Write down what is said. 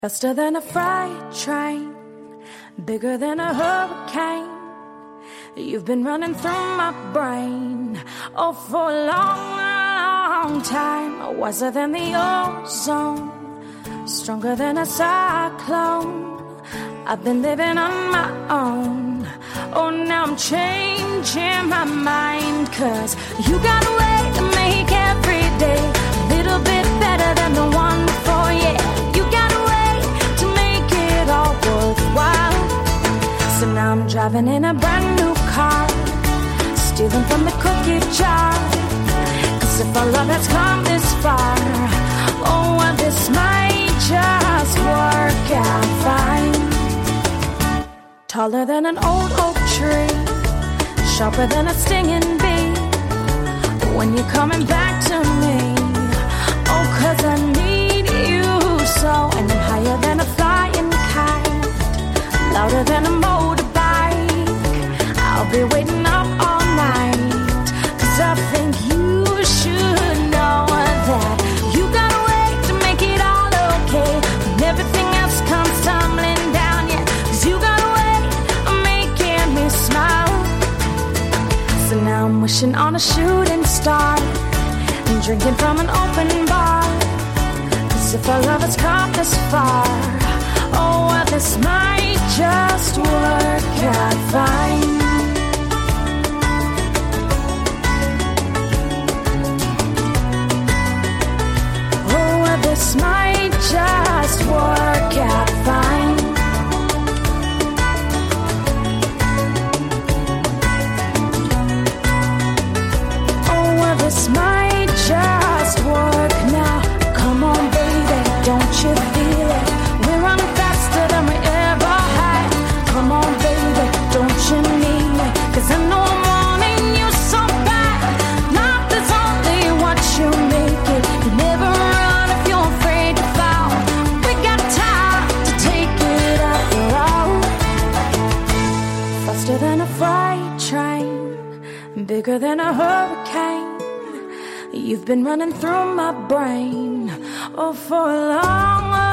Faster than a freight train, bigger than a hurricane. You've been running through my brain, oh, for a long, long time. Wiser than the ozone, stronger than a cyclone. I've been living on my own. Oh, now I'm changing my mind, 'cause you got a way to make every day a little bit better than the one before, yeah. You got a way to make it all worthwhile. So now I'm driving in a brand new car, stealing from the cookie jar. 'Cause if our love has come this far, oh, well, this might just work out fine. Taller than an old oak tree, sharper than a stinging bee. When you're coming back to me, oh, 'cause I need you so. And I'm higher than a flying kite, louder than a motorbike. I'll be waiting up all night, 'cause I think you should know that you got a way to make it all okay when everything else comes tumbling down, yeah. 'Cause you got a way of making me smile. So now I'm wishing on a shooting star and drinking from an open bar. 'Cause if our love has come this far, oh, well, this might just work out fine. Oh, well, this might just work out fine. Oh, well, this might just work now. Come on, baby, don't you feel it? We're running faster than we ever had. Come on, baby, don't you need it? 'Cause I know I'm wanting you so bad. Life is only what you make it. You never run if you're afraid to fall. We got time to take it after all. Faster than a freight train, bigger than a hurricane. You've been running through my brain, oh, for a long,